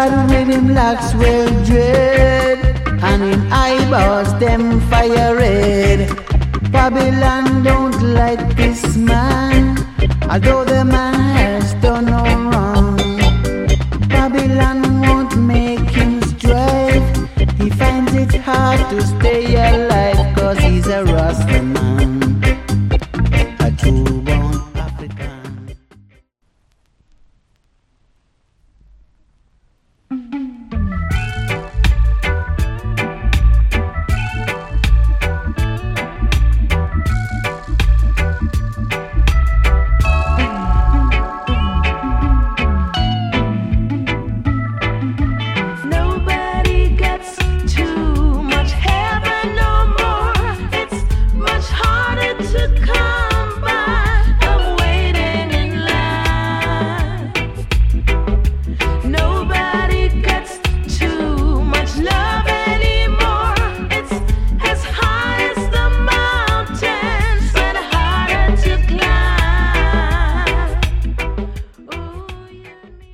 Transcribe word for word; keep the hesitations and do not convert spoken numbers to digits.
God with him locks well dread, and him eyeballs them fire red. Babylon don't like this man, although the man has done no wrong. Babylon won't make him strive, he finds it hard to stay